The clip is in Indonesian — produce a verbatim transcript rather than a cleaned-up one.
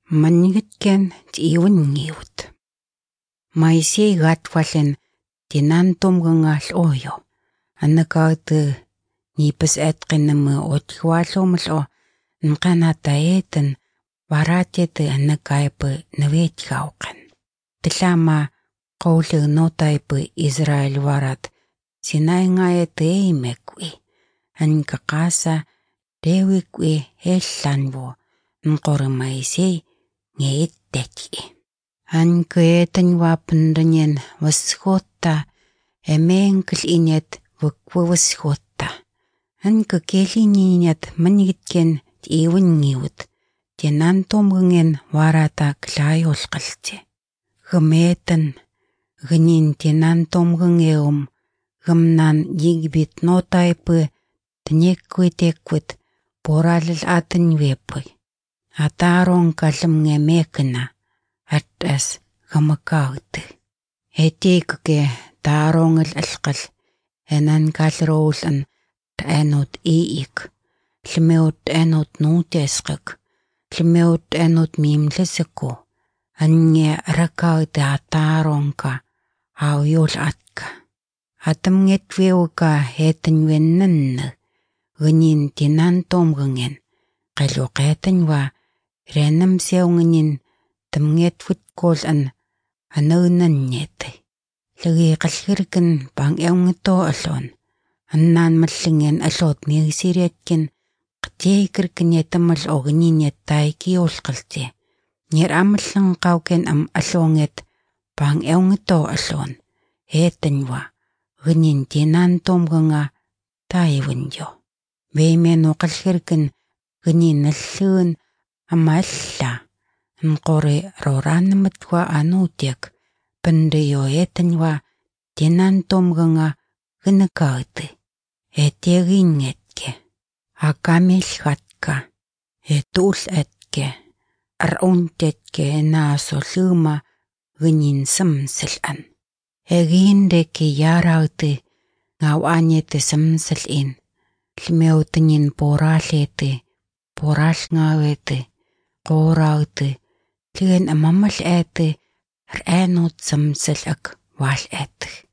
Манигиткен тиивэн нgiivut. Моисей гатвален тинантумгангаал ойо. Анакааты нипас эткиннэмэ отхваалуумло нканатаэтэн варатеты анакайпы навеэтхауқан. Тэлаама qoulernotaipu Israel varat sinaingaete eimekwi. Ankaqasa rewikwi hellanvo nqore Moisei ngeettaki. Ankeetanwa pendanyen wasgota emeenkel inet wakwawasgota. Anke kelininet manigitken tiiwingiwut. Tinantomgengen warata klaayolqalti. Gemeeten genin tinantomgengeum gemnan yigbit notaipu tnyekwitekwit poralil atenwepu. Ataron kalem ngemekena atas gamakaute. Etikke tarongel alqal enan kalroolan taanot iik. Lmeut anot nutesqak. Lmeut anot mimleseko. Ange rakaute ataronka awyol atka. Atamngetweuka hetenwennenne. Genin tinantomgengen. Qaluqetanwa renam seungenin tamngetwit kolan anaunannete. Lagi qalhirken bang eungito alon. Annan mallingen alot migisiriatken qtiekirken yetamal ognin yettaiki olqalti. Nyer amallang qauken am alonget bang eungito alon. Hetanwa genin tinantomganga taiwenjo. Veimen oqalhirken genin nallun amalla. Nqore roranmatwa anutiak. Pendeyo etanwa tinantomganga genakaute. Etiegingetke. Akamilhatka. Etul etke. Aruntetke naso luma genin samselan. Egindeke yaraute ngawanyete samselin. Lmeutenin poralete. Poralngawete. Qoraute. Tlen amamal ete. Ranot samselak wal ete.